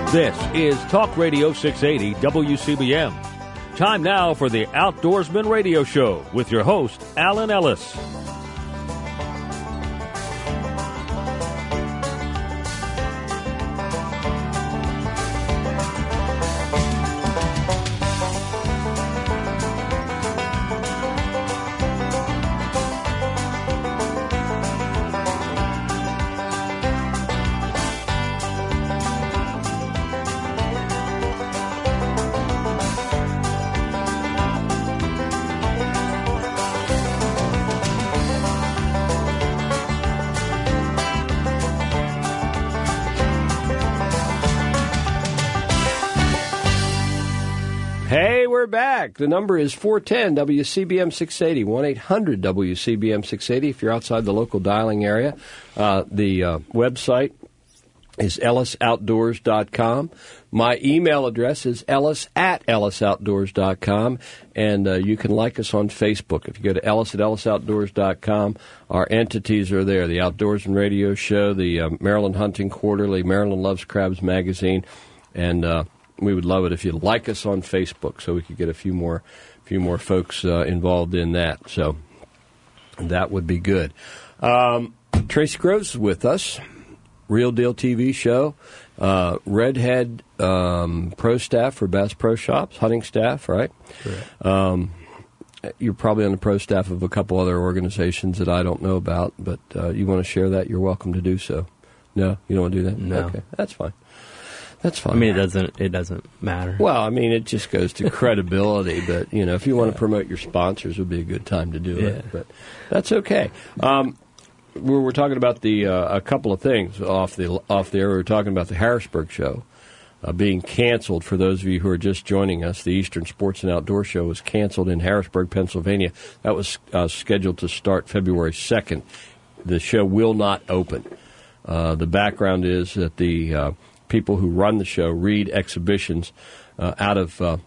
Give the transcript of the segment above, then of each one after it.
This is Talk Radio 680 WCBM. Time now for the Outdoorsman Radio Show with your host, Alan Ellis. The number is 410 WCBM 680, 1-800 WCBM 680 if you're outside the local dialing area. The website is ellisoutdoors.com. My email address is ellis@ellisoutdoors.com, and you can like us on Facebook. If you go to ellis@ellisoutdoors.com, our entities are there, the Outdoorsman Radio Show, the Maryland Hunting Quarterly, Maryland Loves Crabs Magazine, and we would love it if you'd like us on Facebook so we could get a few more folks involved in that. So that would be good. Tracy Groves is with us, Real Deal TV show, Redhead pro staff for Bass Pro Shops, hunting staff, right? Correct. You're probably on the pro staff of a couple other organizations that I don't know about, but you want to share that, you're welcome to do so. No? You don't want to do that? No. Okay, that's fine. That's fine. I mean, it doesn't matter. Well, I mean, it just goes to credibility. But if you want to promote your sponsors, it would be a good time to do it. But that's okay. We're talking about a couple of things off the air. We were talking about the Harrisburg show being canceled. For those of you who are just joining us, the Eastern Sports and Outdoor Show was canceled in Harrisburg, Pennsylvania. That was scheduled to start February 2nd. The show will not open. The background is that the people who run the show, Reed Exhibitions, out of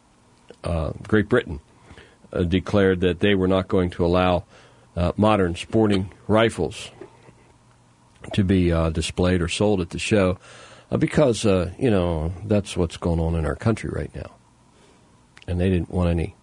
Great Britain, declared that they were not going to allow modern sporting rifles to be displayed or sold at the show because, that's what's going on in our country right now. And they didn't want any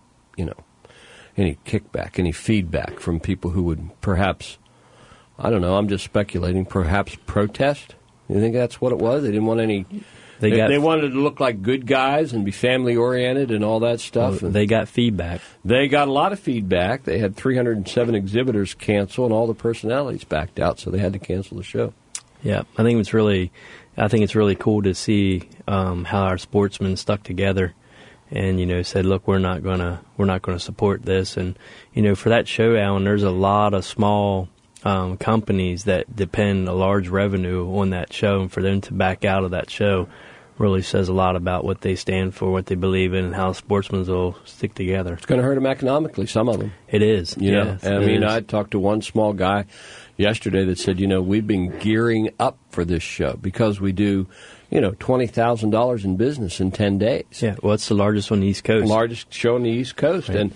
kickback, any feedback from people who would perhaps, I don't know, I'm just speculating, perhaps protest. You think that's what it was? They didn't want any. They wanted to look like good guys and be family oriented and all that stuff. Well, they got feedback. They got a lot of feedback. They had 307 exhibitors cancel, and all the personalities backed out, so they had to cancel the show. Yeah, I think it's really cool to see how our sportsmen stuck together, and said, look, we're not gonna support this, and for that show, Alan, there's a lot of small companies that depend a large revenue on that show, and for them to back out of that show really says a lot about what they stand for, what they believe in, and how sportsmen will stick together. It's going to hurt them economically, some of them. It is. Yes, I mean, I talked to one small guy yesterday that said, we've been gearing up for this show because we do, $20,000 in business in 10 days. Yeah, well, it's the largest on the East Coast. Largest show on the East Coast. Right.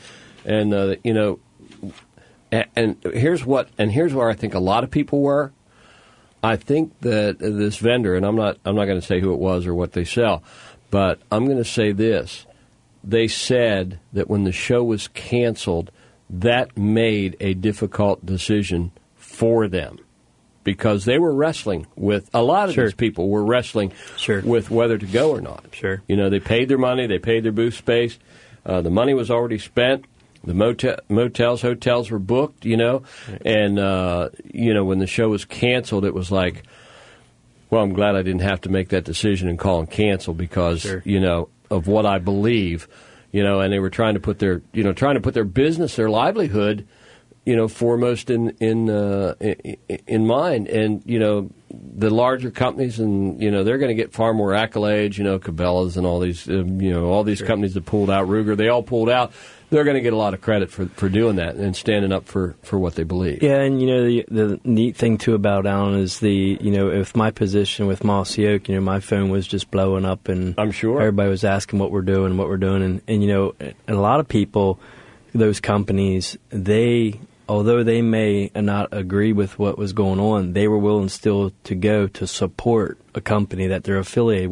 And here's where I think a lot of people were. I think that this vendor, and I'm not going to say who it was or what they sell, but I'm going to say this. They said that when the show was canceled, that made a difficult decision for them because they were wrestling with, a lot of these people were wrestling with whether to go or not. Sure. They paid their money, they paid their booth space, the money was already spent. The motels, hotels were booked, and, when the show was canceled, it was like, well, I'm glad I didn't have to make that decision and call and cancel because, of what I believe, and they were trying to put their business, their livelihood, foremost in mind. And, the larger companies and, they're going to get far more accolades, Cabela's and all these, all these companies that pulled out, Ruger, they all pulled out. They're going to get a lot of credit for doing that and standing up for what they believe. Yeah, and the neat thing too about Alan is with my position with Mossy Oak, my phone was just blowing up, and I'm sure everybody was asking what we're doing, and a lot of people, those companies, although they may not agree with what was going on, they were willing still to go to support a company that they're affiliated with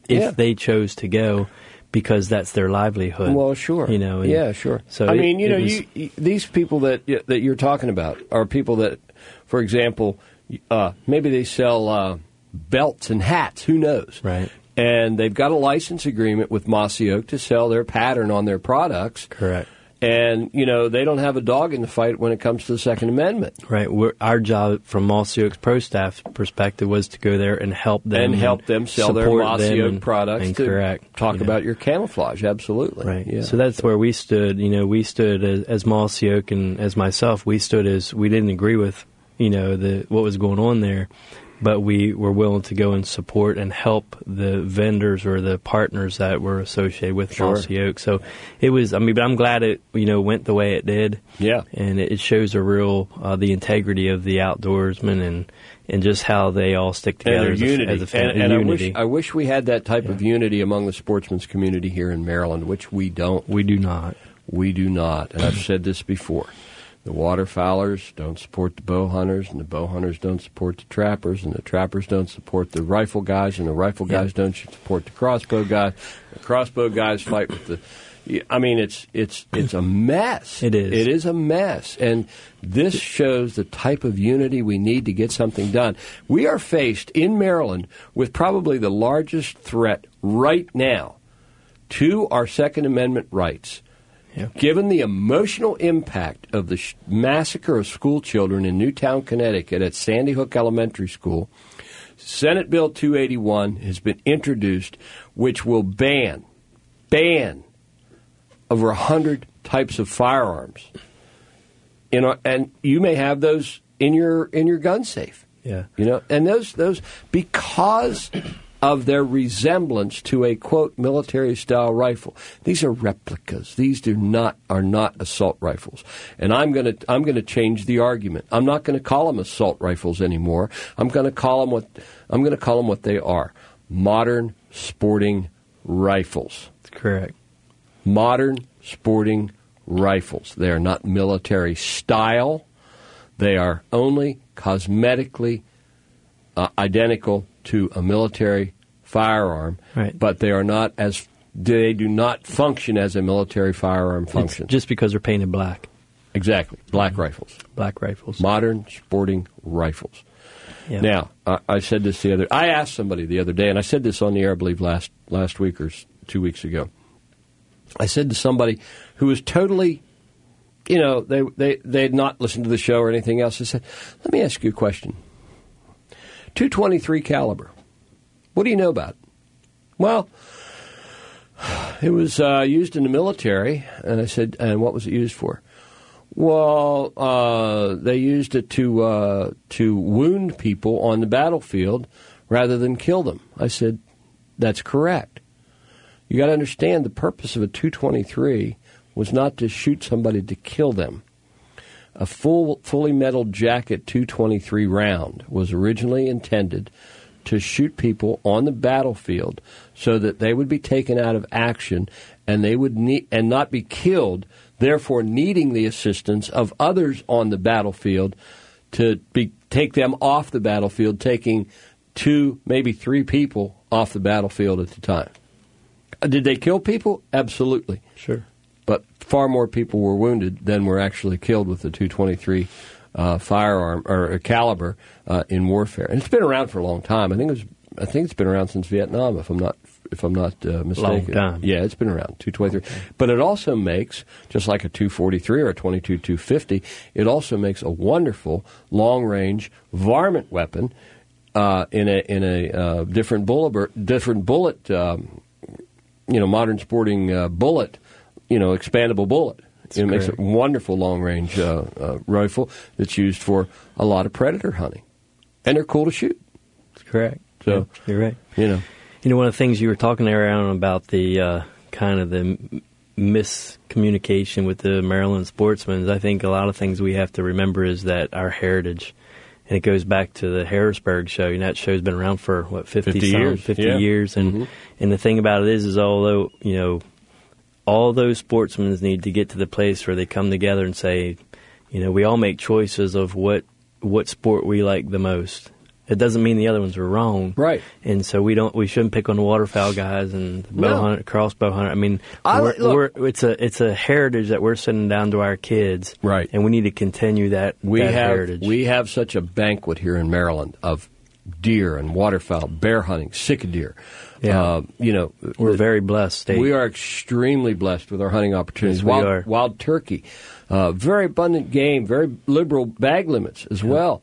if they chose to go, because that's their livelihood. Well, sure. You know. Yeah, sure. So I mean, these people that you're talking about are people that, for example, maybe they sell belts and hats. Who knows? Right. And they've got a license agreement with Mossy Oak to sell their pattern on their products. Correct. And, they don't have a dog in the fight when it comes to the Second Amendment. Right. Our job from Mossy Oak's pro staff perspective was to go there and help them. And help them sell their Mossy Oak products. And to talk about your camouflage, absolutely. Right. Yeah. So that's where we stood. We stood as Mossy Oak and as myself, we stood as, we didn't agree with, what was going on there. But we were willing to go and support and help the vendors or the partners that were associated with Mossy Oak. So it was, but I'm glad it, went the way it did. Yeah. And it shows a real, the integrity of the outdoorsmen and just how they all stick together as a family. And unity. I wish we had that type of unity among the sportsman's community here in Maryland, which we don't. We do not. We do not. And I've said this before. The waterfowlers don't support the bow hunters, and the bow hunters don't support the trappers, and the trappers don't support the rifle guys, and the rifle guys don't support the crossbow guys. The crossbow guys fight with the. It's a mess. It is. It is a mess, and this shows the type of unity we need to get something done. We are faced in Maryland with probably the largest threat right now to our Second Amendment rights. Yeah. Given the emotional impact of the massacre of school children in Newtown, Connecticut at Sandy Hook Elementary School, Senate Bill 281 has been introduced, which will ban over 100 types of firearms. And you may have those in your gun safe. Yeah. And those because of their resemblance to a, quote, military-style rifle. These are replicas. These are not assault rifles. And I'm going to change the argument. I'm not going to call them assault rifles anymore. I'm going to call them what they are: modern sporting rifles. That's correct. Modern sporting rifles. They are not military style. They are only cosmetically identical to a military firearm, right. But they do not function as a military firearm functions. It's just because they're painted black. Exactly. Black rifles. Black rifles. Modern sporting rifles. Yeah. Now, I said this I asked somebody the other day, and I said this on the air, I believe, last week or 2 weeks ago. I said to somebody who was totally, they had not listened to the show or anything else. I said, let me ask you a question. .223 caliber. What do you know about it? Well, it was used in the military, and I said, and what was it used for? Well, they used it to wound people on the battlefield rather than kill them. I said, that's correct. You got to understand the purpose of a .223 was not to shoot somebody to kill them. A fully metal jacket .223 round was originally intended to shoot people on the battlefield so that they would be taken out of action and they would and not be killed, therefore needing the assistance of others on the battlefield to take them off the battlefield, taking 2, maybe 3 people off the battlefield at the time. Did they kill people? Absolutely. Sure. But far more people were wounded than were actually killed with the .223 firearm or a caliber in warfare. And it's been around for a long time. I think it's been around since Vietnam, if I'm not mistaken. Long time. Yeah, it's been around, .223. But it also makes, just like a .243 or a .22-250, it also makes a wonderful long-range varmint weapon in a different bullet, modern sporting bullet. Expandable bullet. It makes a wonderful long-range rifle that's used for a lot of predator hunting. And they're cool to shoot. That's correct. So, yeah, you're right. One of the things you were talking there, Aaron, about the kind of the miscommunication with the Maryland sportsmen, I think a lot of things we have to remember is that our heritage, and it goes back to the Harrisburg show. That show's been around for, 50 years. And the thing about it is although, all those sportsmen need to get to the place where they come together and say, we all make choices of what sport we like the most. It doesn't mean the other ones are wrong, right? And so we shouldn't pick on the waterfowl guys and the bow hunter, crossbow hunter. I mean, it's a heritage that we're sending down to our kids, right? And we need to continue that heritage. We have such a banquet here in Maryland of deer and waterfowl, bear hunting, sick deer. Yeah. We're very blessed state. We are extremely blessed with our hunting opportunities. Yes, wild turkey, very abundant game, very liberal bag limits as well.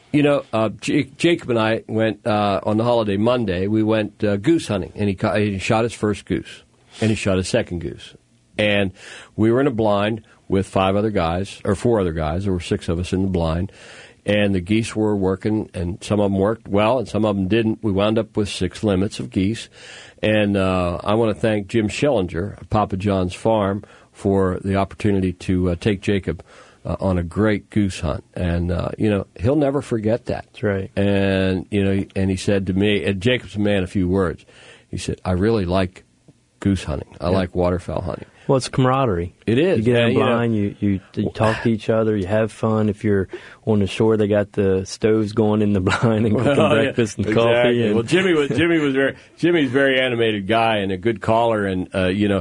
Jacob and I went on the holiday Monday. We went goose hunting, and he shot his first goose, and he shot his second goose. And we were in a blind with 4 other guys. There were 6 of us in the blind. And the geese were working, and some of them worked well, and some of them didn't. We wound up with 6 limits of geese. And I want to thank Jim Schillinger of Papa John's Farm for the opportunity to take Jacob on a great goose hunt. And, he'll never forget that. That's right. And, and he said to me, and Jacob's a man of few words, he said, I really like goose hunting. I like waterfowl hunting. Well, it's camaraderie. It is. You get in a blind, you talk to each other, you have fun. If you're on the shore, they got the stoves going in the blind and cooking breakfast and coffee. And well, Jimmy's a very animated guy and a good caller, and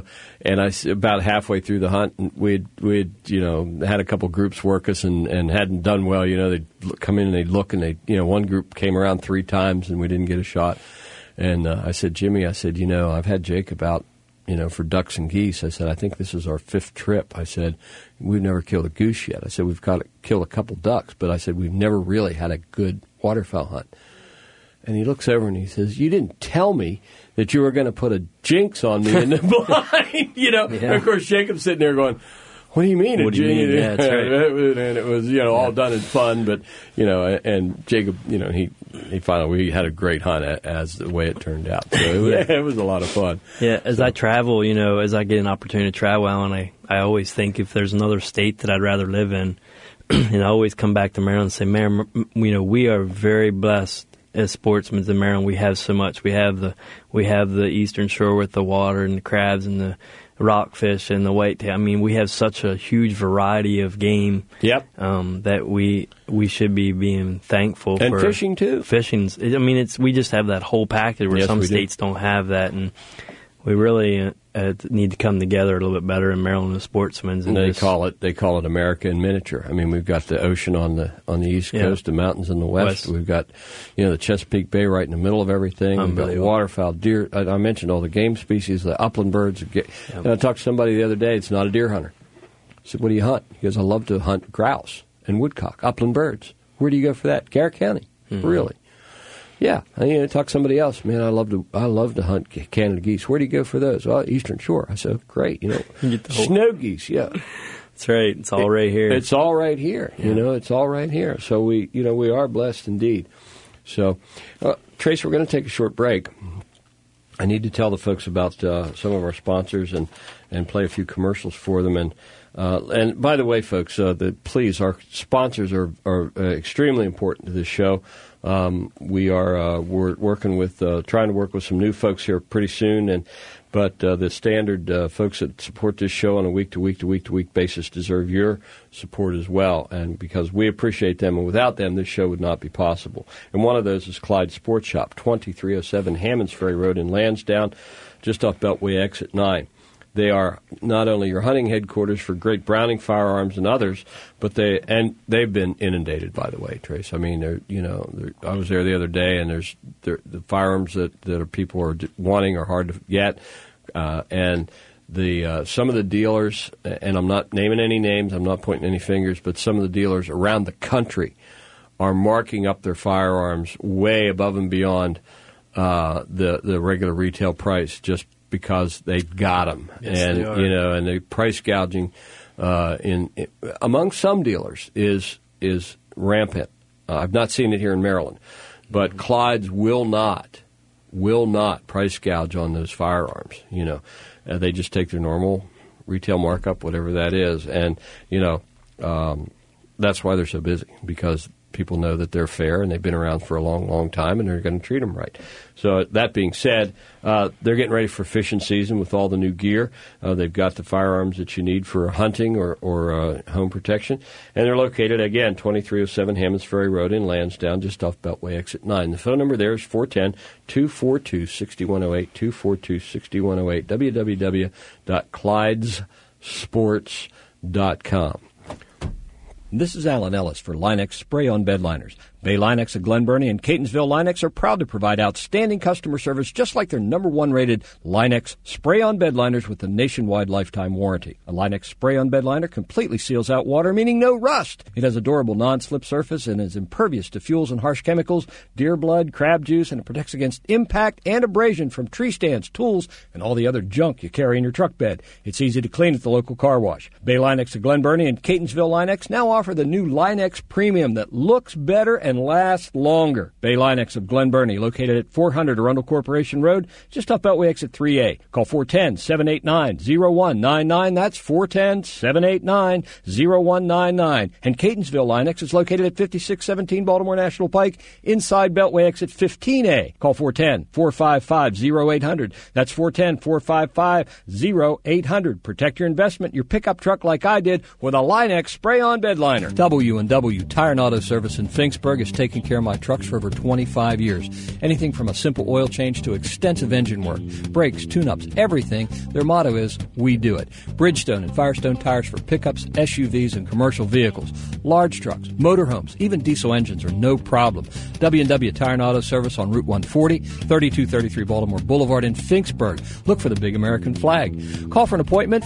and I about halfway through the hunt, and we'd had a couple groups work us and hadn't done well. They'd come in and they'd look, and one group came around 3 times and we didn't get a shot. And I said, Jimmy, I've had Jacob out, for ducks and geese. I said, I think this is our 5th trip. I said, we've never killed a goose yet. I said, we've got to kill a couple ducks, but I said, we've never really had a good waterfowl hunt. And he looks over and he says, you didn't tell me that you were going to put a jinx on me in the blind. Yeah. And of course, Jacob's sitting there going, what do you mean? What do you mean? Yeah, that's right. And it was, all done in fun, but, and Jacob, he finally, we had a great hunt as the way it turned out. So it was a lot of fun. Yeah, as I travel, as I get an opportunity to travel, and I always think if there's another state that I'd rather live in, and I always come back to Maryland and say, Maryland, we are very blessed as sportsmen in Maryland. We have so much. We have the Eastern Shore with the water and the crabs and the rockfish and the whitetail. I mean, we have such a huge variety of game. Yep. That we should be being thankful and for. And fishing too. We just have that whole package where some states don't have that, and we really need to come together a little bit better in Maryland as sportsmen. And they call it America in miniature. I mean, we've got the ocean on the east coast, the mountains in the west. We've got the Chesapeake Bay right in the middle of everything. We've got waterfowl, deer. I mentioned all the game species, the upland birds. And I talked to somebody the other day. It's not a deer hunter. I said, "What do you hunt?" He goes, "I love to hunt grouse and woodcock, upland birds." Where do you go for that? Garrett County. Mm-hmm. Really? Yeah, I talk to somebody else. Man, I love to hunt Canada geese. Where do you go for those? Well, Eastern Shore. I said, great. Snow geese. Yeah, that's right. It's all right here. It's all right here. Yeah. It's all right here. So we are blessed indeed. So, Trace, we're going to take a short break. I need to tell the folks about some of our sponsors and play a few commercials for them. And by the way, folks, please, our sponsors are extremely important to this show. We're working with trying to work with some new folks here pretty soon, but the standard folks that support this show on a week to week basis deserve your support as well, and because we appreciate them, and without them, this show would not be possible. And one of those is Clyde Sports Shop, 2307 Hammonds Ferry Road in Lansdowne, just off Beltway Exit 9. They are not only your hunting headquarters for great Browning firearms and others, but they've been inundated, by the way, Trace. I mean, I was there the other day, and the firearms that people are wanting are hard to get, and some of the dealers, and I'm not naming any names, I'm not pointing any fingers, but some of the dealers around the country are marking up their firearms way above and beyond the regular retail price, just because they got them. Yes, and they are. And the price gouging among some dealers is rampant. I've not seen it here in Maryland, but Clyde's will not price gouge on those firearms. They just take their normal retail markup, whatever that is, and that's why they're so busy, because people know that they're fair and they've been around for a long, long time and they're going to treat them right. So that being said, they're getting ready for fishing season with all the new gear. They've got the firearms that you need for hunting or home protection. And they're located, again, 2307 Hammonds Ferry Road in Lansdowne, just off Beltway Exit 9. The phone number there is 410-242-6108, 242-6108, www.clydesports.com. This is Alan Ellis for Line-X Spray-On Bed Liners. Bay Line-X of Glen Burnie and Catonsville Line-X are proud to provide outstanding customer service just like their #1 rated Line-X Spray-On Bed Liners with a nationwide lifetime warranty. A Line-X Spray-On Bed Liner completely seals out water, meaning no rust. It has a durable non-slip surface and is impervious to fuels and harsh chemicals, deer blood, crab juice, and it protects against impact and abrasion from tree stands, tools, and all the other junk you carry in your truck bed. It's easy to clean at the local car wash. Bay Line-X of Glen Burnie and Catonsville Line-X now offer the new Line-X Premium that looks better and lasts longer. Bay Line-X of Glen Burnie, located at 400 Arundel Corporation Road, just off Beltway Exit 3A. Call 410-789-0199. That's 410-789-0199. And Catonsville Line-X is located at 5617 Baltimore National Pike, inside Beltway Exit 15A. Call 410-455-0800. That's 410-455-0800. Protect your investment, your pickup truck like I did, with a Line-X Spray-On Bed Liner. W&W Tire and Auto Service in Finksburg is taking care of my trucks for over 25 years. Anything from a simple oil change to extensive engine work, brakes, tune-ups, everything. Their motto is, we do it. Bridgestone and Firestone tires for pickups, SUVs, and commercial vehicles. Large trucks, motorhomes, even diesel engines are no problem. W&W Tire and Auto Service on Route 140, 3233 Baltimore Boulevard in Finksburg. Look for the big American flag. Call for an appointment,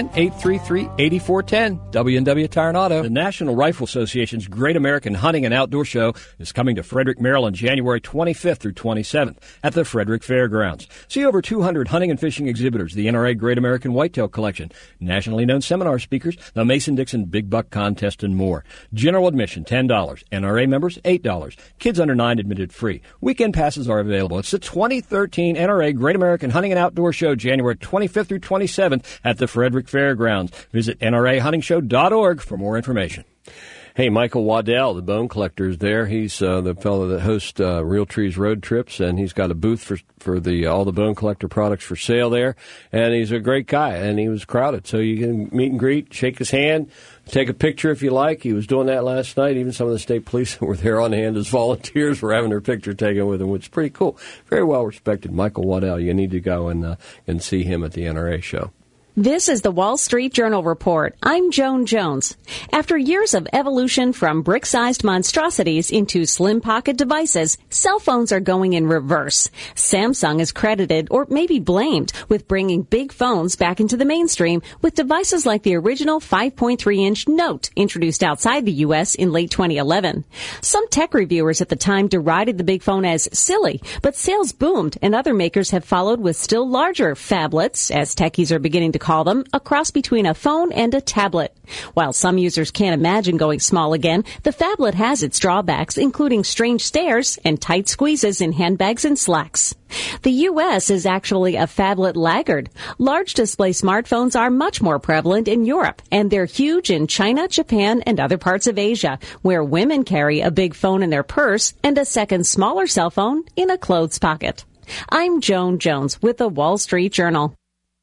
410-833-8410. W&W Tire and Auto. The National Rifle Association's Great American Hunting and Outdoor Show is coming to Frederick, Maryland, January 25th through 27th at the Frederick Fairgrounds. See over 200 hunting and fishing exhibitors, the NRA Great American Whitetail Collection, nationally known seminar speakers, the Mason-Dixon Big Buck Contest, and more. General admission, $10. NRA members, $8. Kids under 9 admitted free. Weekend passes are available. It's the 2013 NRA Great American Hunting and Outdoor Show, January 25th through 27th at the Frederick Fairgrounds. Visit NRAHuntingShow.org for more information. Hey, Michael Waddell, the bone collector, is there. He's the fellow that hosts Real Trees Road Trips, and he's got a booth for all the bone collector products for sale there. And he's a great guy, and he was crowded. So you can meet and greet, shake his hand, take a picture if you like. He was doing that last night. Even some of the state police that were there on hand as volunteers were having their picture taken with him, which is pretty cool. Very well respected. Michael Waddell. You need to go and see him at the NRA show. This is the Wall Street Journal Report. I'm Joan Jones. After years of evolution from brick-sized monstrosities into slim pocket devices, cell phones are going in reverse. Samsung is credited, or maybe blamed, with bringing big phones back into the mainstream with devices like the original 5.3-inch Note, introduced outside the U.S. in late 2011. Some tech reviewers at the time derided the big phone as silly, but sales boomed, and other makers have followed with still larger phablets, as techies are beginning to call them, a cross between a phone and a tablet. While some users can't imagine going small again, the phablet has its drawbacks, including strange stares and tight squeezes in handbags and slacks. The U.S. is actually a phablet laggard. Large display smartphones are much more prevalent in Europe, and they're huge in China, Japan, and other parts of Asia, where women carry a big phone in their purse and a second smaller cell phone in a clothes pocket. I'm Joan Jones with the Wall Street Journal.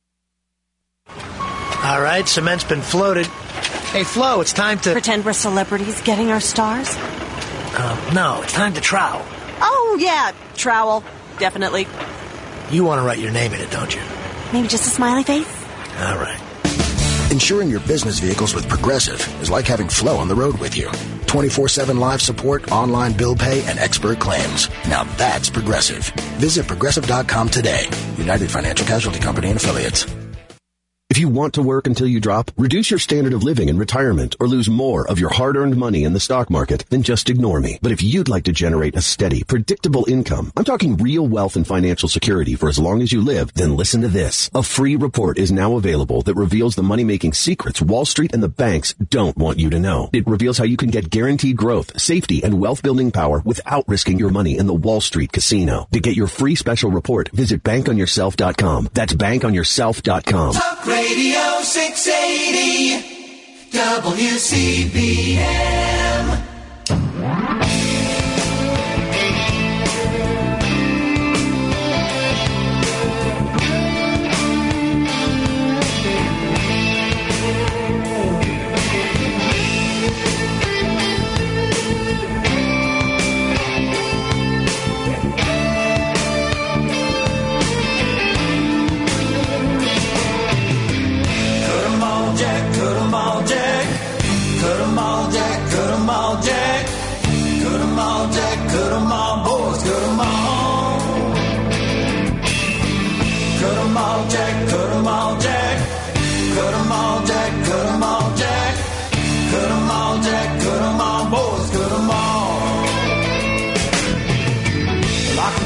All right, cement's been floated. Hey, Flo, it's time to... Pretend we're celebrities getting our stars? No, it's time to trowel. Oh, yeah, trowel. Definitely. You want to write your name in it, don't you? Maybe just a smiley face? All right. Insuring your business vehicles with Progressive is like having Flo on the road with you. 24/7 live support, online bill pay, and expert claims. Now that's Progressive. Visit Progressive.com today. United Financial Casualty Company and Affiliates. If you want to work until you drop, reduce your standard of living in retirement, or lose more of your hard-earned money in the stock market, then just ignore me. But if you'd like to generate a steady, predictable income, I'm talking real wealth and financial security for as long as you live, then listen to this. A free report is now available that reveals the money-making secrets Wall Street and the banks don't want you to know. It reveals how you can get guaranteed growth, safety, and wealth-building power without risking your money in the Wall Street casino. To get your free special report, visit bankonyourself.com. That's bankonyourself.com. Talk Radio 680 WCBM.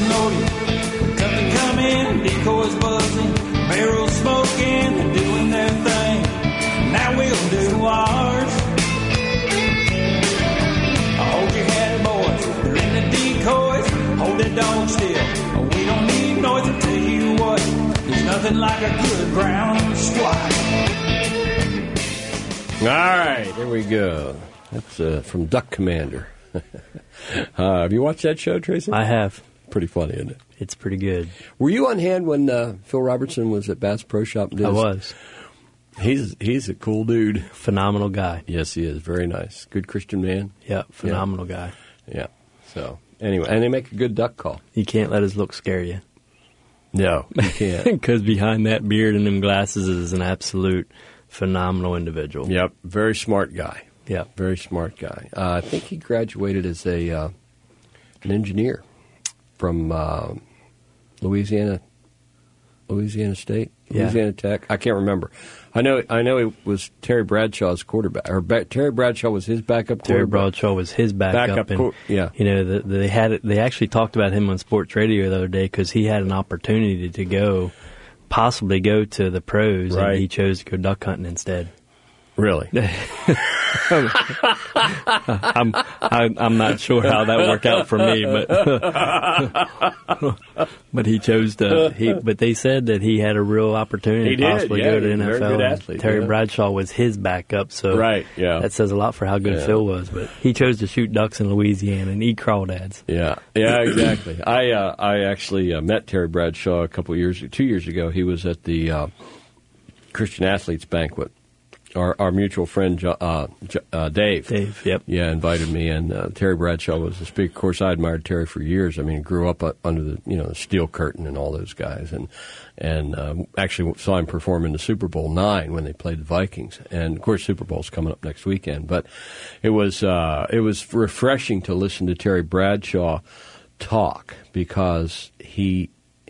unloading. Company coming, decoys buzzing, barrels smoking and doing their thing. Now we'll do ours. Hold your head, boys. They're in the decoys. Hold their dog still. We don't need noise. I tell you what, there's nothing like a good brown squat. All right, here we go. That's from Duck Commander. Have you watched that show, Tracy? I have. Pretty funny, isn't it? It's pretty good. Were you on hand when Phil Robertson was at Bass Pro Shop? I was. He's a cool dude. Phenomenal guy. Yes, he is. Very nice. Good Christian man. Yeah, phenomenal guy. Yeah. So, anyway, and they make a good duck call. You can't let his look scare you. No, you can't. Because behind that beard and them glasses is an absolute phenomenal individual. Yep, very smart guy. Yeah, very smart guy. I think he graduated as an engineer from Louisiana State, Louisiana Tech. I can't remember. I know it was Terry Bradshaw's quarterback, or Terry Bradshaw was his backup quarterback. Terry Bradshaw was his backup. Yeah. You know, they actually talked about him on sports radio the other day because he had an opportunity to possibly go to the pros, right. And he chose to go duck hunting instead. Really? I'm not sure how that worked out for me, but he chose to. But they said that he had a real opportunity to possibly go to the NFL. Very good athlete, Terry Bradshaw was his backup, so right, yeah. That says a lot for how good Phil was. But he chose to shoot ducks in Louisiana and eat crawdads. Yeah, exactly. I actually met Terry Bradshaw 2 years ago. He was at the Christian Athletes Banquet. Our mutual friend Dave. Dave, yep. Yeah, invited me, and Terry Bradshaw was the speaker. Of course, I admired Terry for years. I mean, grew up under the Steel Curtain and all those guys, and actually saw him perform in the Super Bowl IX when they played the Vikings. And of course, Super Bowl's coming up next weekend. But it was refreshing to listen to Terry Bradshaw talk because he's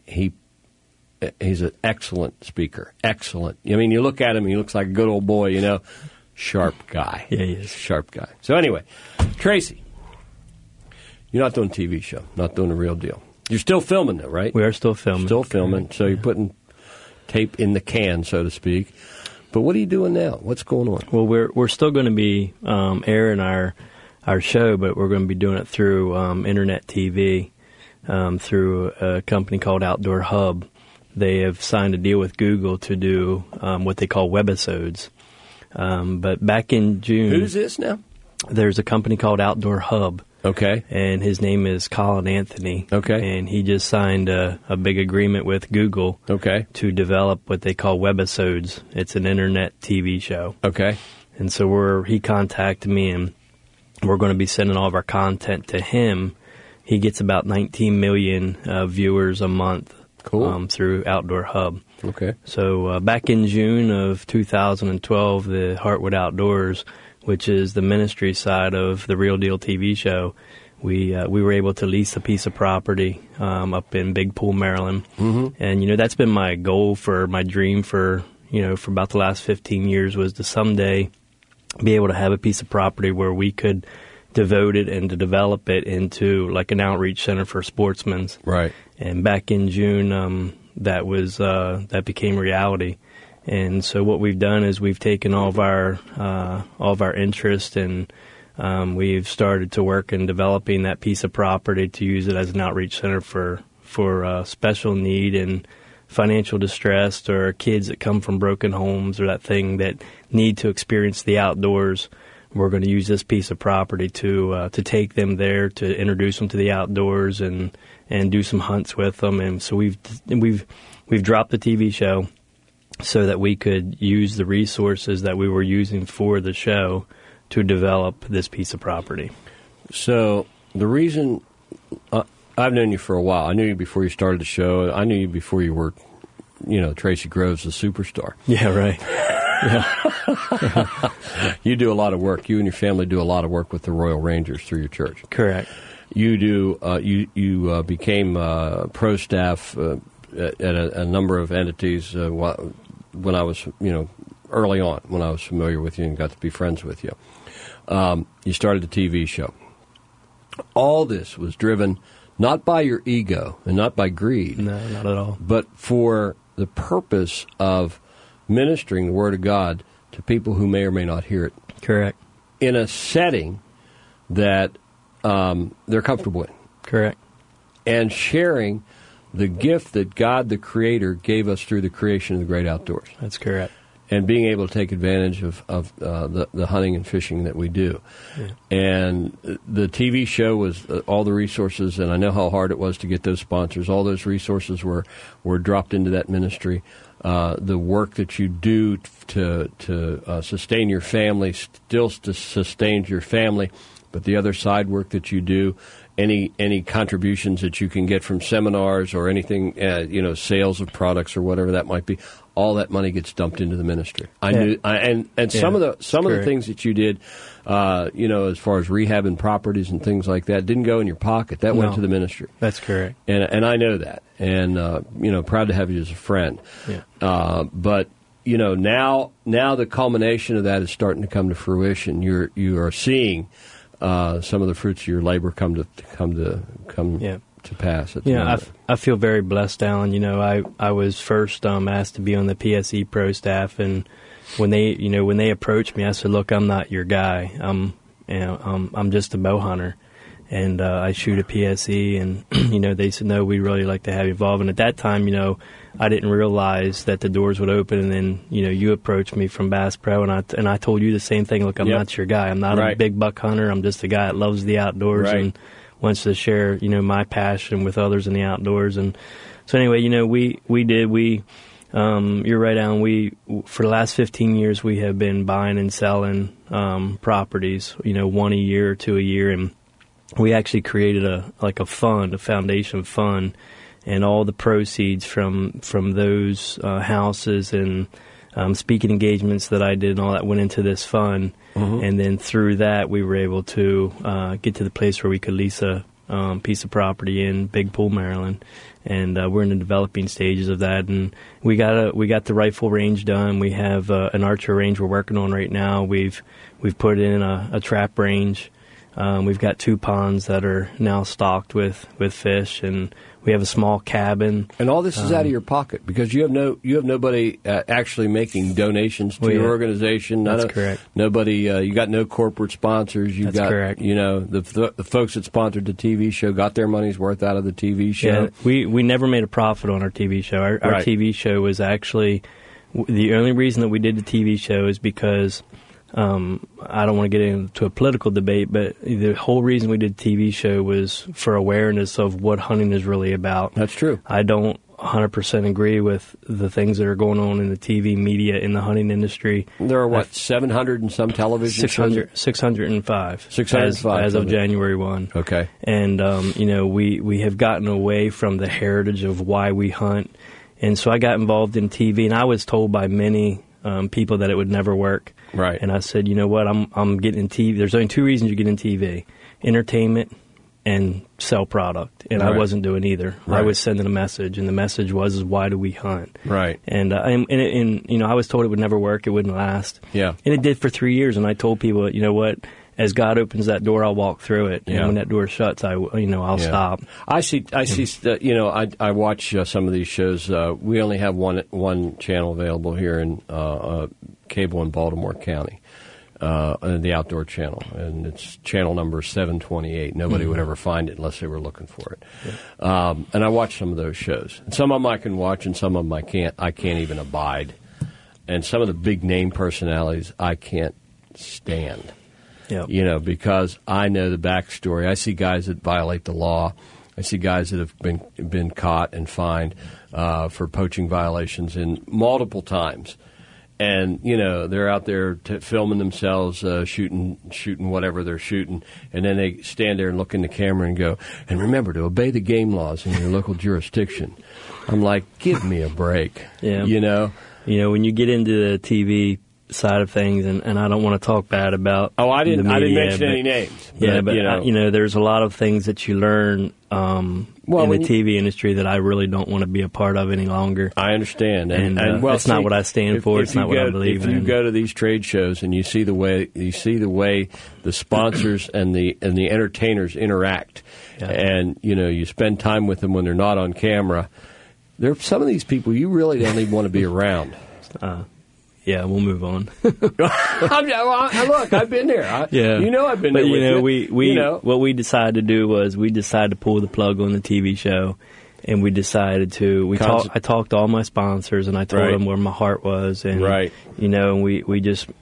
an excellent speaker. Excellent. I mean, you look at him, he looks like a good old boy, Sharp guy. Yeah, he is. Sharp guy. So anyway, Tracy, you're not doing a TV show, not doing a real deal. You're still filming, though, right? We are still filming. Still filming. So you're putting tape in the can, so to speak. But what are you doing now? What's going on? Well, we're still going to be airing our show, but we're going to be doing it through internet TV, through a company called Outdoor Hub. They have signed a deal with Google to do what they call webisodes. But back in June... Who's this now? There's a company called Outdoor Hub. Okay. And his name is Colin Anthony. Okay. And he just signed a big agreement with Google. Okay. To develop what they call webisodes. It's an internet TV show. Okay. And so he contacted me, and we're going to be sending all of our content to him. He gets about 19 million viewers a month. Cool. Through Outdoor Hub. Okay. So back in June of 2012, the Heartwood Outdoors, which is the ministry side of the Real Deal TV show, we were able to lease a piece of property up in Big Pool, Maryland. Mm-hmm. And, that's been my goal, my dream for about the last 15 years was to someday be able to have a piece of property where we could devote it and to develop it into like an outreach center for sportsmen. Right. And back in June, that became reality. And so what we've done is we've taken all of our interest, and we've started to work in developing that piece of property to use it as an outreach center for special need and financial distress, or kids that come from broken homes, or that thing that need to experience the outdoors. We're going to use this piece of property to take them there, to introduce them to the outdoors and do some hunts with them. And so we've dropped the TV show so that we could use the resources that we were using for the show to develop this piece of property. So the reason I've known you for a while. I knew you before you started the show. I knew you before you were, Tracy Groves, the superstar. Yeah, right. Yeah. You do a lot of work. You and your family do a lot of work with the Royal Rangers through your church. Correct. You do. You became pro staff at a number of entities when I was, early on, when I was familiar with you and got to be friends with you. You started the TV show. All this was driven not by your ego and not by greed. No, not at all. But for the purpose of ministering the Word of God to people who may or may not hear it. Correct. In a setting that they're comfortable in. Correct. And sharing the gift that God, the Creator, gave us through the creation of the great outdoors. That's correct. And being able to take advantage of the hunting and fishing that we do. Yeah. And the TV show was all the resources, and I know how hard it was to get those sponsors. All those resources were dropped into that ministry. The work that you do to sustain your family still sustains your family, but the other side work that you do, any contributions that you can get from seminars or anything, sales of products or whatever that might be, all that money gets dumped into the ministry. Some of the things that you did, as far as rehabbing properties and things like that, didn't go in your pocket. That went to the ministry. That's correct. And I know that. And proud to have you as a friend. Yeah. But now the culmination of that is starting to come to fruition. You are seeing some of the fruits of your labor come to pass. I feel very blessed, Alan. I was first asked to be on the PSE Pro staff, and when they approached me, I said, "Look, I'm not your guy. I'm just a bow hunter, and I shoot a PSE." And they said, "No, we'd really like to have you involved." And at that time, I didn't realize that the doors would open, and then you approached me from Bass Pro, and I told you the same thing. Look, I'm not your guy. I'm not a big buck hunter. I'm just a guy that loves the outdoors and wants to share my passion with others in the outdoors. And so anyway, you're right, Alan. For the last 15 years, we have been buying and selling properties. One a year or two a year, and we actually created a foundation fund. And all the proceeds from those houses and speaking engagements that I did and all that went into this fund. Mm-hmm. And then through that, we were able to get to the place where we could lease a piece of property in Big Pool, Maryland. And we're in the developing stages of that. And we got the rifle range done. We have an archer range we're working on right now. We've put in a trap range. We've got 2 ponds that are now stocked with fish, and we have a small cabin. And all this is out of your pocket because you have nobody actually making donations to your organization. That's correct. Nobody. You got no corporate sponsors. That's correct. The folks that sponsored the TV show got their money's worth out of the TV show. Yeah, we never made a profit on our TV show. Our TV show was actually the only reason that we did the TV show is because. I don't want to get into a political debate, but the whole reason we did the TV show was for awareness of what hunting is really about. That's true. I don't 100% agree with the things that are going on in the TV media in the hunting industry. There are, 700 and some television shows? 605. 605. As of January 1. Okay. And, we have gotten away from the heritage of why we hunt. And so I got involved in TV, and I was told by many people that it would never work. Right. And I said, you know what, I'm getting in TV. There's only 2 reasons you get in TV: entertainment and sell product. And I wasn't doing either. Right. I was sending a message, and the message was, why do we hunt? Right. And I was told it would never work, it wouldn't last. Yeah. And it did for 3 years, and I told people, you know what, as God opens that door, I'll walk through it. And when that door shuts, I'll stop. I see. I watch some of these shows. We only have one channel available here in cable in Baltimore County, the Outdoor Channel, and it's channel number 728. Nobody would ever find it unless they were looking for it. Yeah. And I watch some of those shows. And some of them I can watch, and some of them I can't. I can't even abide. And some of the big name personalities I can't stand. Yep. Because I know the backstory. I see guys that violate the law. I see guys that have been caught and fined for poaching violations in multiple times. And, they're out there filming themselves, shooting whatever they're shooting. And then they stand there and look in the camera and go, and remember to obey the game laws in your local jurisdiction. I'm like, give me a break. Yeah. When you get into the TV side of things, and I don't want to talk bad about I didn't mention any names. There's a lot of things that you learn in the TV industry that I really don't want to be a part of any longer. I understand, and it's not what I stand for. It's not what I believe in. If you go to these trade shows and you see the way the sponsors and the entertainers interact, and you spend time with them when they're not on camera. There are some of these people you really don't even want to be around. Yeah, we'll move on. Look, I've been there. I've been there. But what we decided to do was we decided to pull the plug on the TV show, and we decided to. I talked to all my sponsors, and I told them where my heart was, and and we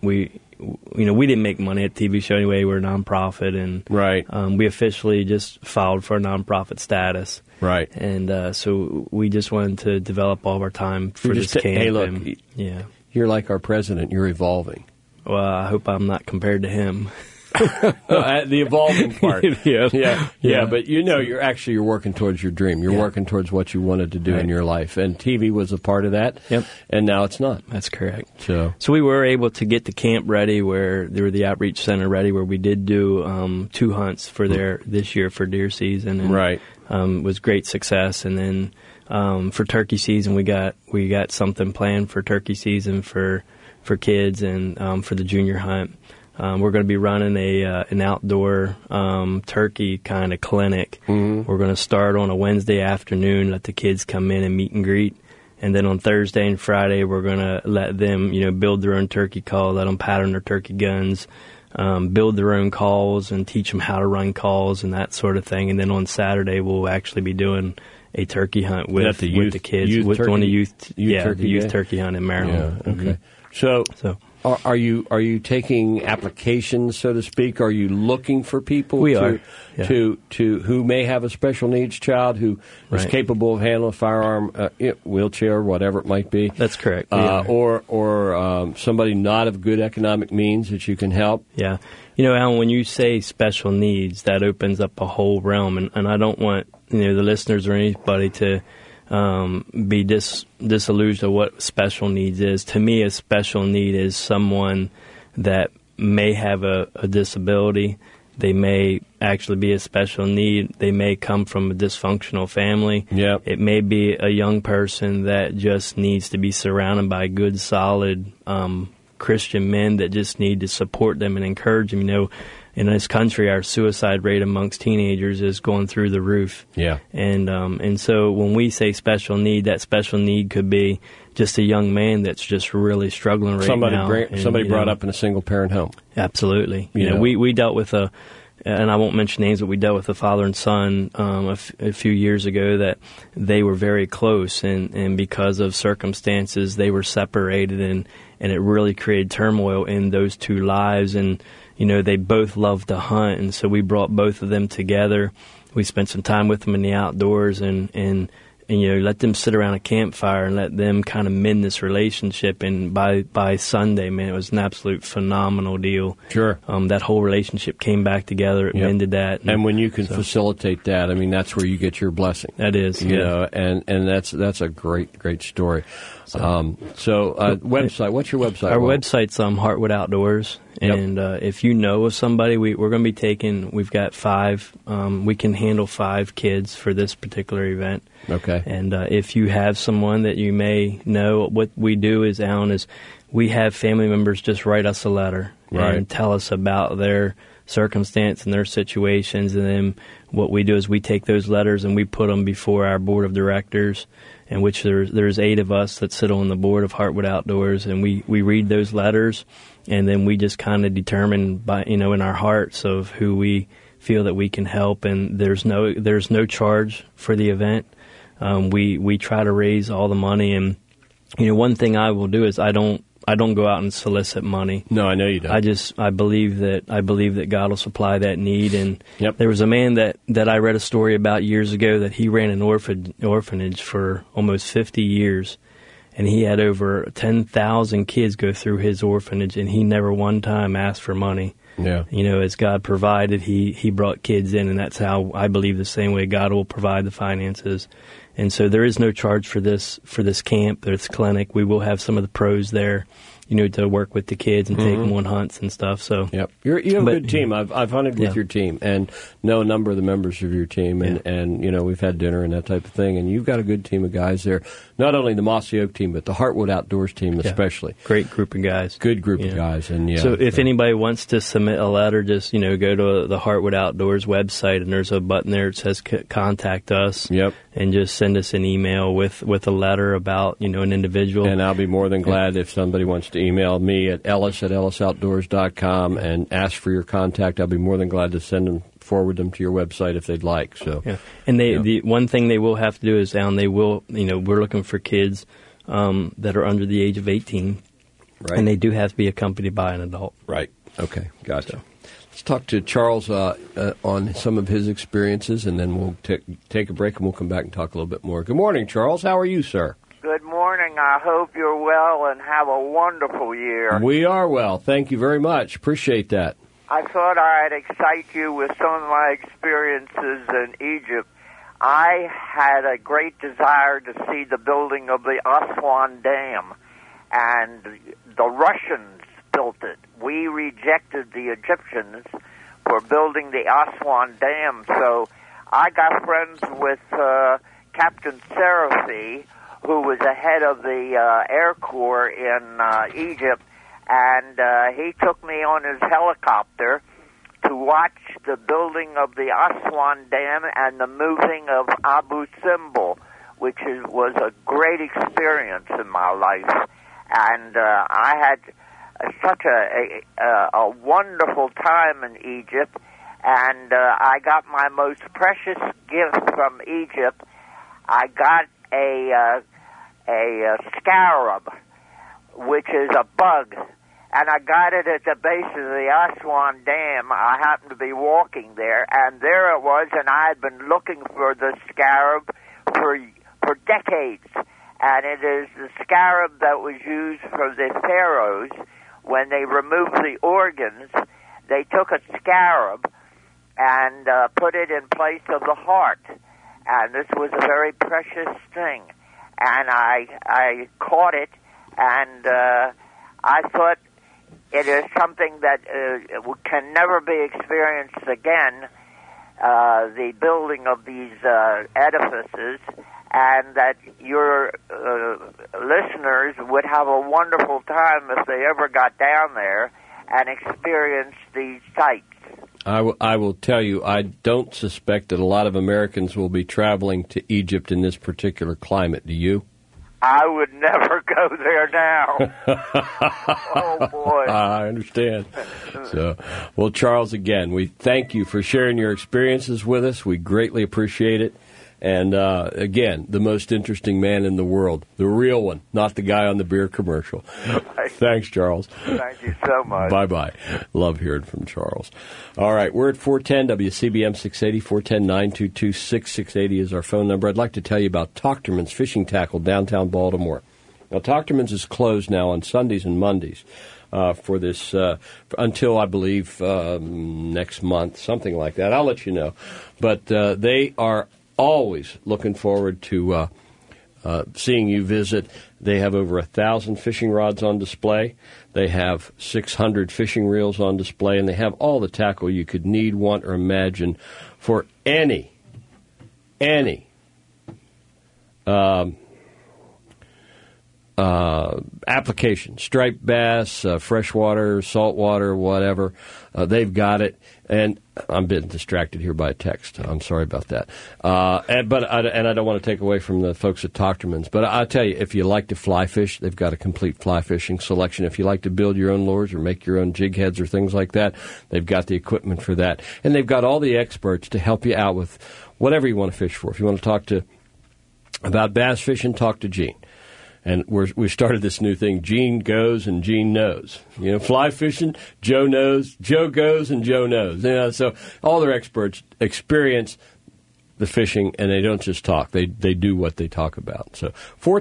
didn't make money at the TV show anyway. We're a nonprofit, and we officially just filed for a nonprofit status. Right. And so we just wanted to develop all of our time for this camp. Hey, look, yeah. You're like our president. You're evolving. Well, I hope I'm not compared to him. The evolving part. Yeah. But you're working towards your dream. You're working towards what you wanted to do in your life, and TV was a part of that. Yep. And now it's not. That's correct. So we were able to get the camp ready, where there were the outreach center ready, where we did do 2 hunts for this year for deer season. And, it was great success, and then. For turkey season, we got something planned for turkey season for kids and for the junior hunt. We're going to be running an outdoor turkey kind of clinic. Mm-hmm. We're going to start on a Wednesday afternoon, let the kids come in and meet and greet, and then on Thursday and Friday we're going to let them build their own turkey call, let them pattern their turkey guns. Build their own calls and teach them how to run calls and that sort of thing. And then on Saturday we'll actually be doing a turkey hunt with the kids, with one of the youth turkey hunt in Maryland. Yeah, okay. Mm-hmm. So are you taking applications, so to speak? Are you looking for people to who may have a special needs child who is capable of handling a firearm, wheelchair, whatever it might be? That's correct. Or somebody not of good economic means that you can help? Yeah. Alan, when you say special needs, that opens up a whole realm, and I don't want the listeners or anybody to be disillusioned of what special needs is. To me, a special need is someone that may have a disability. They may actually be a special need. They may come from a dysfunctional family. Yep. It may be a young person that just needs to be surrounded by good, solid Christian men that just need to support them and encourage them. In this country, our suicide rate amongst teenagers is going through the roof. Yeah. And so when we say special need, that special need could be just a young man that's just really struggling now. Somebody brought up in a single-parent home. Absolutely. We dealt with and I won't mention names, but we dealt with a father and son a few years ago that they were very close, and because of circumstances, they were separated, and it really created turmoil in those two lives. And they both loved to hunt, and so we brought both of them together. We spent some time with them in the outdoors, and let them sit around a campfire and let them kind of mend this relationship. And by Sunday, man, it was an absolute phenomenal deal. Sure. That whole relationship came back together. It mended that. And when you can facilitate that, I mean, that's where you get your blessing. That is. And that's a great story. Website. What's your website? Our website's Heartwood Outdoors. And if you know of somebody, we're going to be we've got 5, we can handle 5 kids for this particular event. Okay. And if you have someone that you may know, what we do is, Alan, is we have family members just write us a letter and tell us about their circumstance and their situations. And then what we do is we take those letters and we put them before our board of directors, in which there's 8 of us that sit on the board of Heartwood Outdoors, and we read those letters, and then we just kind of determine by in our hearts of who we feel that we can help. And there's no charge for the event. We try to raise all the money, and one thing I will do is I don't go out and solicit money. No, I know you don't. I believe that God will supply that need. And there was a man that I read a story about years ago that he ran an orphanage for almost 50 years, and he had over 10,000 kids go through his orphanage, and he never one time asked for money. Yeah. As God provided, he brought kids in, and that's how I believe the same way God will provide the finances. And so there is no charge for this camp, this clinic. We will have some of the pros there, to work with the kids and take them on hunts and stuff. So yep, you have a good team. I've hunted with your team and know a number of the members of your team, and we've had dinner and that type of thing. And you've got a good team of guys there. Not only the Mossy Oak team, but the Heartwood Outdoors team especially. Great group of guys. Good group of guys. And so if anybody wants to submit a letter, just go to the Heartwood Outdoors website, and there's a button there that says contact us. Yep. And just send us an email with a letter about an individual. And I'll be more than glad if somebody wants to email me at ellis@ellisoutdoors.com and ask for your contact. I'll be more than glad to forward them to your website if they'd like. So, and the one thing they will have to do is we're looking for kids that are under the age of 18, right? And they do have to be accompanied by an adult. Right. Okay. Gotcha. Let's talk to Charles on some of his experiences, and then we'll take a break, and we'll come back and talk a little bit more. Good morning, Charles. How are you, sir? Good morning. I hope you're well and have a wonderful year. We are well. Thank you very much. Appreciate that. I thought I'd excite you with some of my experiences in Egypt. I had a great desire to see the building of the Aswan Dam, and the Russians built it. We rejected the Egyptians for building the Aswan Dam, so I got friends with Captain Serafi, who was the head of the Air Corps in Egypt, and he took me on his helicopter to watch the building of the Aswan Dam and the moving of Abu Simbel, which was a great experience in my life. And I had such a wonderful time in Egypt, and I got my most precious gift from Egypt. I got a scarab, which is a bug, and I got it at the base of the Aswan Dam. I happened to be walking there, and there it was, and I had been looking for the scarab for decades. And it is the scarab that was used for the pharaohs when they removed the organs. They took a scarab and put it in place of the heart, and this was a very precious thing. And I caught it, and I thought it is something that can never be experienced again, the building of these edifices, and that your listeners would have a wonderful time if they ever got down there and experienced these sites. I will tell you, I don't suspect that a lot of Americans will be traveling to Egypt in this particular climate. Do you? I would never go there now. Oh, boy. I understand. So, well, Charles, again, we thank you for sharing your experiences with us. We greatly appreciate it. And, again, the most interesting man in the world, the real one, not the guy on the beer commercial. Right. Thanks, Charles. Thank you so much. Bye-bye. Love hearing from Charles. All right, we're at 410 WCBM 680, 410-922-6680 is our phone number. I'd like to tell you about Tochterman's Fishing Tackle, downtown Baltimore. Now, Tochterman's is closed now on Sundays and Mondays for this until, I believe, next month, something like that. I'll let you know. But they are always looking forward to seeing you visit. They have over 1,000 fishing rods on display. They have 600 fishing reels on display, and they have all the tackle you could need, want, or imagine for any application. Striped bass, freshwater, saltwater, whatever. They've got it. And I'm being distracted here by a text. I'm sorry about that. And I don't want to take away from the folks at Tochterman's. But I'll tell you, if you like to fly fish, they've got a complete fly fishing selection. If you like to build your own lures or make your own jig heads or things like that, they've got the equipment for that. And they've got all the experts to help you out with whatever you want to fish for. If you want to talk about bass fishing, talk to Gene. And we started this new thing, Gene goes and Gene knows. You know, fly fishing, Joe knows, Joe goes and Joe knows. You know, so all their experts experience the fishing, and they don't just talk. They do what they talk about. So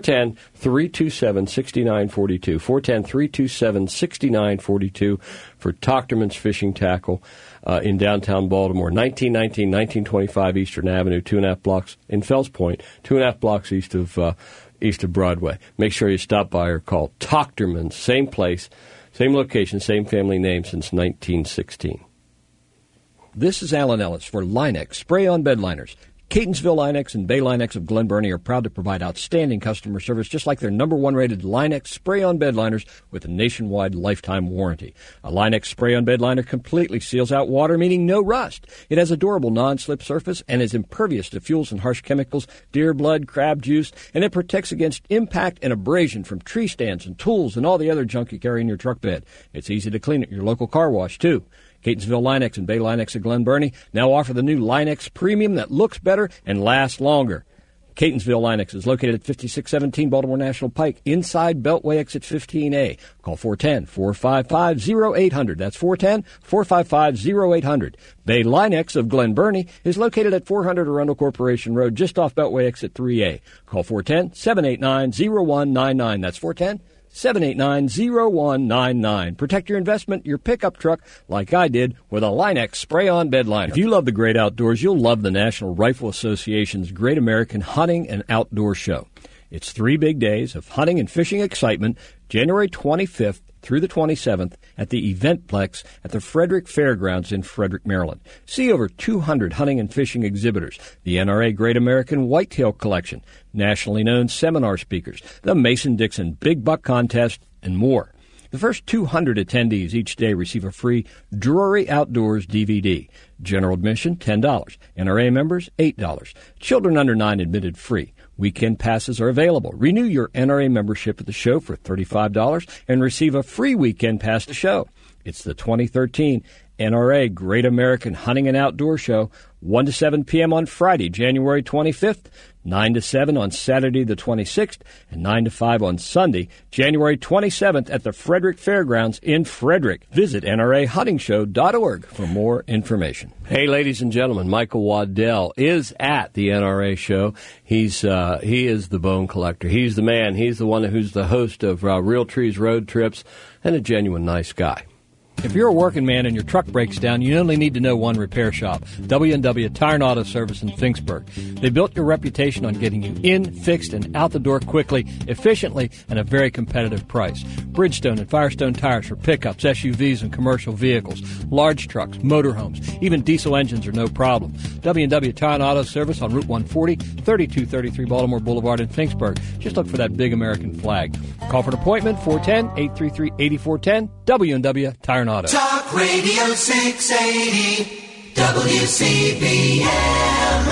410-327-6942, 410-327-6942 for Tochterman's Fishing Tackle in downtown Baltimore, 1919, 1925 Eastern Avenue, 2.5 blocks in Fells Point, 2.5 blocks east of east of Broadway. Make sure you stop by or call Tochterman's. Same place, same location, same family name since 1916. This is Alan Ellis for Line-X Spray-On Bed Liners. Catonsville Line-X and Bay Line-X of Glen Burnie are proud to provide outstanding customer service, just like their #1 rated Line-X Spray-On Bed Liners with a nationwide lifetime warranty. A Line-X Spray-On Bed Liner completely seals out water, meaning no rust. It has a durable non-slip surface and is impervious to fuels and harsh chemicals, deer blood, crab juice, and it protects against impact and abrasion from tree stands and tools and all the other junk you carry in your truck bed. It's easy to clean at your local car wash, too. Catonsville Line-X and Bay Line-X of Glen Burnie now offer the new Line-X Premium that looks better and lasts longer. Catonsville Line-X is located at 5617 Baltimore National Pike, inside Beltway exit 15A. Call 410-455-0800. That's 410-455-0800. Bay Line-X of Glen Burnie is located at 400 Arundel Corporation Road, just off Beltway exit 3A. Call 410-789-0199. That's 410-789-0199. Protect your investment, your pickup truck, like I did with a Line-X Spray-On Bed Liner. If you love the great outdoors, you'll love the National Rifle Association's Great American Hunting and Outdoor Show. It's 3 big days of hunting and fishing excitement, January 25th through the 27th at the Eventplex at the Frederick Fairgrounds in Frederick, Maryland. See over 200 hunting and fishing exhibitors, the NRA Great American Whitetail Collection, nationally known seminar speakers, the Mason-Dixon Big Buck Contest, and more. The first 200 attendees each day receive a free Drury Outdoors DVD. General admission, $10. NRA members, $8. Children under 9 admitted free. Weekend passes are available. Renew your NRA membership at the show for $35 and receive a free weekend pass to the show. It's the 2013 NRA Great American Hunting and Outdoor Show, 1 to 7 p.m. on Friday, January 25th, 9 to 7 on Saturday the 26th, and 9 to 5 on Sunday, January 27th at the Frederick Fairgrounds in Frederick. Visit NRAHuntingShow.org for more information. Hey, ladies and gentlemen, Michael Waddell is at the NRA show. He is the bone collector. He's the man. He's the one who's the host of Real Trees Road Trips, and a genuine nice guy. If you're a working man and your truck breaks down, you only need to know one repair shop, W&W Tire and Auto Service in Finksburg. They built your reputation on getting you in, fixed, and out the door quickly, efficiently, and at a very competitive price. Bridgestone and Firestone tires for pickups, SUVs, and commercial vehicles, large trucks, motorhomes, even diesel engines are no problem. W&W Tire and Auto Service on Route 140, 3233 Baltimore Boulevard in Finksburg. Just look for that big American flag. Call for an appointment, 410-833-8410, W&W Tire and Auto. Talk Radio 680 WCBM.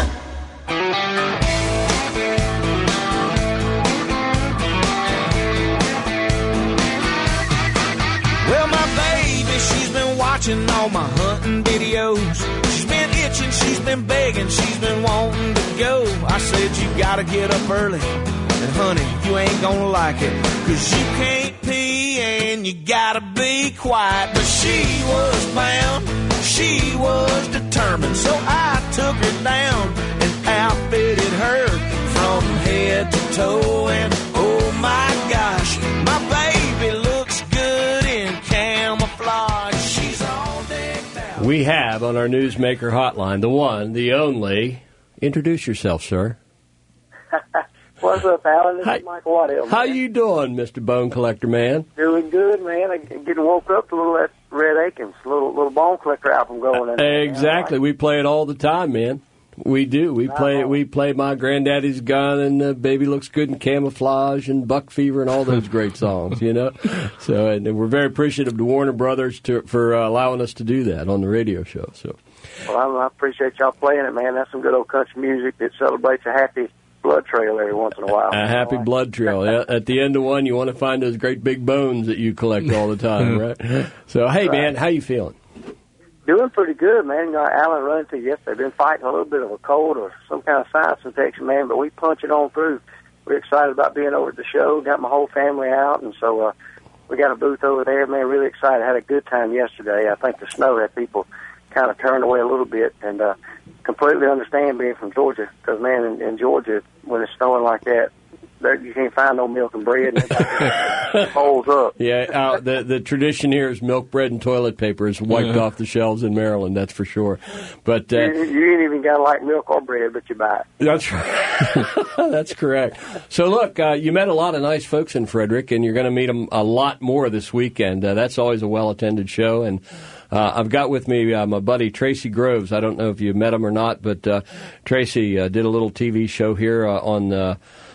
Well, my baby, she's been watching all my hunting videos. She's been itching, she's been begging, she's been wanting to go. I said, you gotta get up early, and honey, you ain't gonna like it, 'cause you can't pee and you gotta be quiet. But she was bound, she was determined, so I took her down and outfitted her from head to toe. And oh my gosh, my baby looks good in camouflage. She's all decked out. We have on our Newsmaker hotline the one, the only. Introduce yourself, sir. What's up, Alan? This is Michael Waddell. How you doing, Mr. Bone Collector Man? Doing good, man. I'm getting woke up to a little of that Red Akins, little Bone Collector album going in. Exactly. We play it all the time, man. We do. We play My Granddaddy's Gun and Baby Looks Good in Camouflage and Buck Fever and all those great songs, you know. So, and we're very appreciative to Warner Brothers for allowing us to do that on the radio show. So, well, I appreciate y'all playing it, man. That's some good old country music that celebrates a happy blood trail every once in a while. A happy blood trail. Yeah. At the end of one, you want to find those great big bones that you collect all the time, right? So, hey, man, how you feeling? Doing pretty good, man. You know, Alan run into yesterday. Been fighting a little bit of a cold or some kind of sinus infection, man, but we punch it on through. We're excited about being over at the show. Got my whole family out, and so we got a booth over there, man. Really excited. Had a good time yesterday. I think the snow had people kind of turned away a little bit, and completely understand being from Georgia, because, man, in Georgia, when it's snowing like that, you can't find no milk and bread, and it folds up. Yeah, the tradition here is milk, bread, and toilet paper is wiped off the shelves in Maryland. That's for sure. But you ain't even got to like milk or bread, but you buy it. That's right. That's correct. So look, you met a lot of nice folks in Frederick, and you're going to meet them a lot more this weekend. That's always a well-attended show, and I've got with me my buddy Tracy Groves. I don't know if you met him or not, but Tracy did a little TV show here on the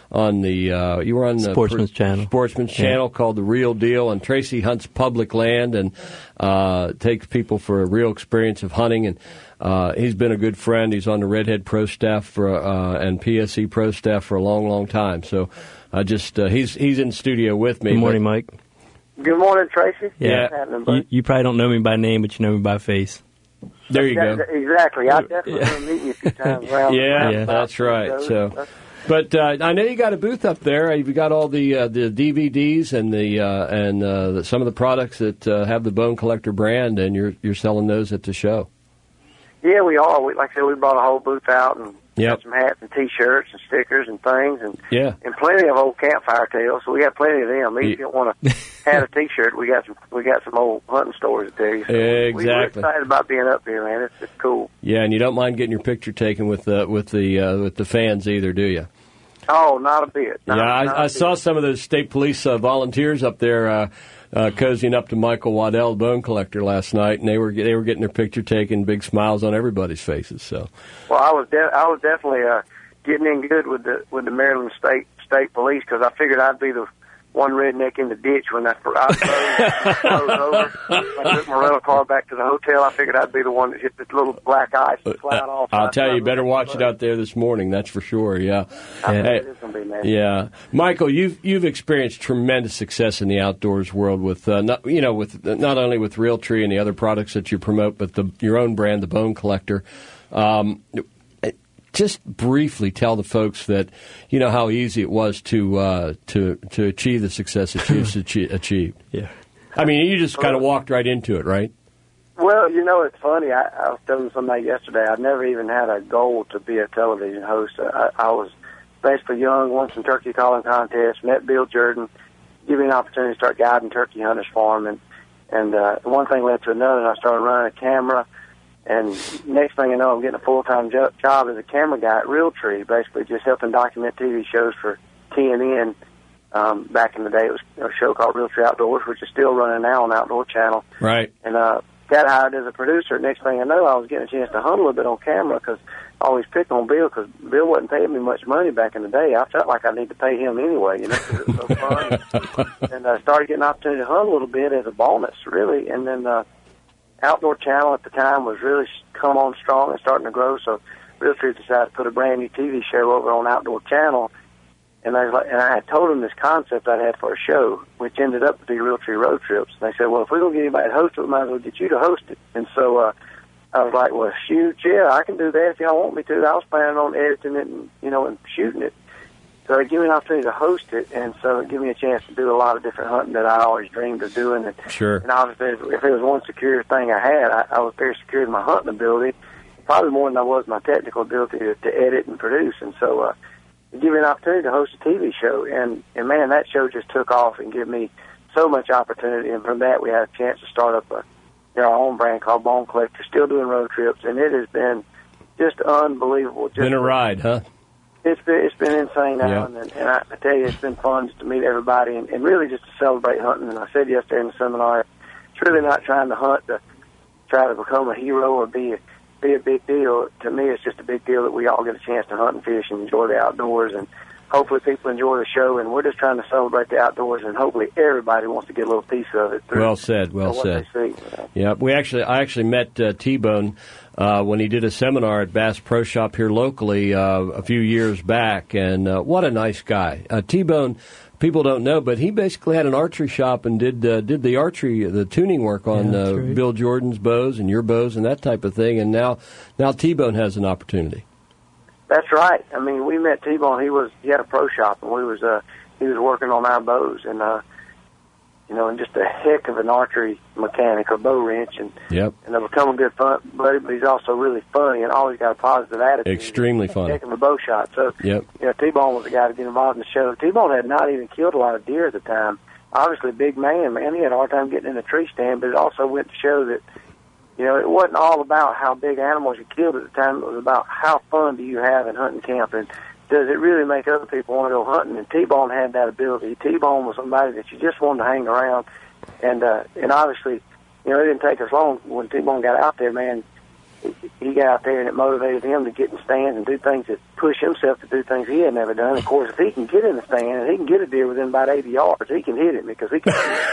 you were on the Sportsman's Channel called The Real Deal, and Tracy hunts public land and takes people for a real experience of hunting, and he's been a good friend. He's on the Redhead Pro staff and PSE Pro staff for a long, long time. So he's in studio with me. Good morning, Mike. Good morning, Tracy. Yeah. You probably don't know me by name, but you know me by face. There you go. Exactly. I definitely want to meet you a few times around. Yeah, that's right. So, but I know you got a booth up there. You've got all the DVDs and some of the products that have the Bone Collector brand, and you're selling those at the show. Yeah, we are. Like I said, we brought a whole booth out and Yep. Got some hats and T-shirts and stickers and things, and yeah, and plenty of old campfire tales. So we got plenty of them. If you don't want to have a T-shirt, we got some old hunting stories to tell you. So exactly. We're excited about being up here, man. It's cool. Yeah, and you don't mind getting your picture taken with the fans either, do you? Oh, not a bit. I saw some of those state police volunteers up there cozying up to Michael Waddell, Bone Collector, last night, and they were getting their picture taken, big smiles on everybody's faces. So, well, I was definitely getting in good with the Maryland State Police, because I figured I'd be the one redneck in the ditch when I froze over. I took my rental car back to the hotel. I figured I'd be the one that hit this little black ice cloud off. I'll tell you, better watch it out there this morning. That's for sure. Yeah. It's gonna be nasty. Yeah, Michael, you've experienced tremendous success in the outdoors world with not only with Realtree and the other products that you promote, but your own brand, the Bone Collector. Just briefly tell the folks that how easy it was to achieve the success that you've achieved. Yeah, I mean, you just kind of walked right into it, right? Well, it's funny. I was telling somebody yesterday, I never even had a goal to be a television host. I was basically young, won some turkey calling contests, met Bill Jordan, gave me an opportunity to start guiding turkey hunters for him, and one thing led to another, and I started running a camera. And next thing you know, I'm getting a full-time job as a camera guy at Realtree, basically just helping document TV shows for TNN. Back in the day, it was a show called Realtree Outdoors, which is still running now on Outdoor Channel. Right. And got hired as a producer. Next thing I know, I was getting a chance to hunt a little bit on camera, because I always picked on Bill, because Bill wasn't paying me much money back in the day. I felt like I needed to pay him anyway, because it was so fun. And I started getting an opportunity to hunt a little bit as a bonus, really. And then Outdoor Channel at the time was really come on strong and starting to grow, so Realtree decided to put a brand new TV show over on Outdoor Channel, and I had told them this concept I had for a show, which ended up to be Realtree Road Trips. And they said, well, if we're going to get anybody to host it, we might as well get you to host it. And so I was like, well, shoot, yeah, I can do that if y'all want me to. I was planning on editing it and, and shooting it. So they gave me an opportunity to host it, and so it gave me a chance to do a lot of different hunting that I always dreamed of doing. And, sure. And obviously, if it was one secure thing I had, I was very secure in my hunting ability, probably more than I was my technical ability to edit and produce. And so it gave me an opportunity to host a TV show, and man, that show just took off and gave me so much opportunity. And from that, we had a chance to start up our own brand called Bone Collector, still doing road trips, and it has been just unbelievable. Been a ride, huh? It's been insane now, and I tell you, it's been fun just to meet everybody and really just to celebrate hunting. And I said yesterday in the seminar, it's really not trying to hunt to try to become a hero or be a big deal. To me, it's just a big deal that we all get a chance to hunt and fish and enjoy the outdoors, and hopefully people enjoy the show. And we're just trying to celebrate the outdoors, and hopefully everybody wants to get a little piece of it. Well said. Yeah, I actually met T-Bone when he did a seminar at Bass Pro Shop here locally a few years back, and what a nice guy. T-Bone, people don't know, but he basically had an archery shop and did the archery, the tuning work on Bill Jordan's bows and your bows and that type of thing, and now T-Bone has an opportunity. That's right. I mean, we met T-Bone. He had a pro shop, and he was working on our bows, and and just a heck of an archery mechanic or bow wrench, and they'll become a good fun buddy. But he's also really funny and always got a positive attitude. Extremely funny. Heck of a bow shot. So T-Bone was the guy to get involved in the show. T-Bone had not even killed a lot of deer at the time. Obviously, a big man. He had a hard time getting in the tree stand, but it also went to show that it wasn't all about how big animals you killed at the time. It was about how fun do you have in hunting camp, and does it really make other people want to go hunting? And T-Bone had that ability. T-Bone was somebody that you just wanted to hang around, and obviously, it didn't take us long when T-Bone got out there, man. He got out there, and it motivated him to get in stands and do things that push himself to do things he had never done. Of course, if he can get in the stand and he can get a deer within about 80 yards, he can hit it because he can.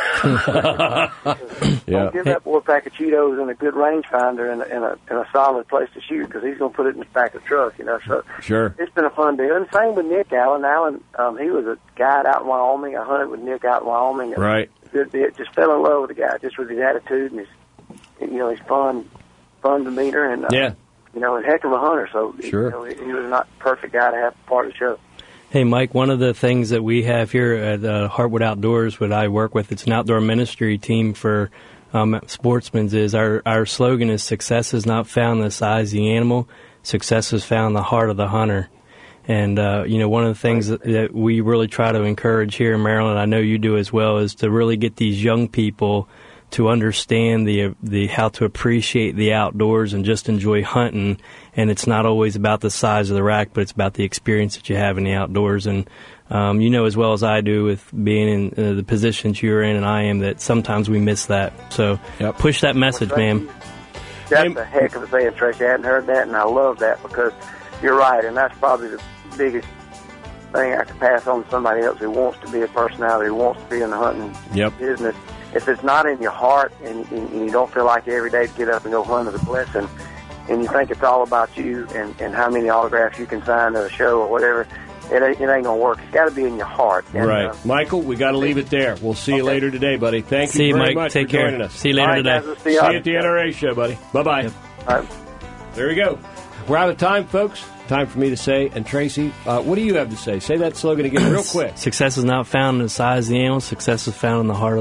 Don't give that boy a pack of Cheetos and a good rangefinder and a solid place to shoot, because he's going to put it in the back of the truck. So sure, it's been a fun deal. And same with Nick Allen. He was a guide out in Wyoming. I hunted with Nick out in Wyoming. Right. Just fell in love with the guy, just with his attitude and his fun demeanor, and a heck of a hunter. So sure, he was not a perfect guy to have part of the show. Hey, Mike, one of the things that we have here at Heartwood Outdoors, what I work with, it's an outdoor ministry team for sportsmen, is our slogan is success is not found in the size of the animal, success is found in the heart of the hunter. And, one of the things that we really try to encourage here in Maryland, I know you do as well, is to really get these young people to understand the how to appreciate the outdoors and just enjoy hunting. And it's not always about the size of the rack, but it's about the experience that you have in the outdoors. And as well as I do, with being in the positions you're in and I am, that sometimes we miss that. So push that message, man. That's a heck of a saying, Tracy. I hadn't heard that, and I love that, because you're right, and that's probably the biggest thing I could pass on to somebody else who wants to be a personality, who wants to be in the hunting business. If it's not in your heart, and you don't feel like every day to get up and go hunt is a blessing, and you think it's all about you and how many autographs you can sign at a show or whatever, it ain't going to work. It's got to be in your heart. And, right. Michael, we got to leave it there. We'll see you later today, buddy. Thank you very much for joining us. See you later today. Guys, we'll see you at the NRA show, buddy. Bye-bye. All right. There we go. We're out of time, folks. Time for me to say, and Tracy, what do you have to say? Say that slogan again real quick. Success is not found in the size of the animal. Success is found in the heart of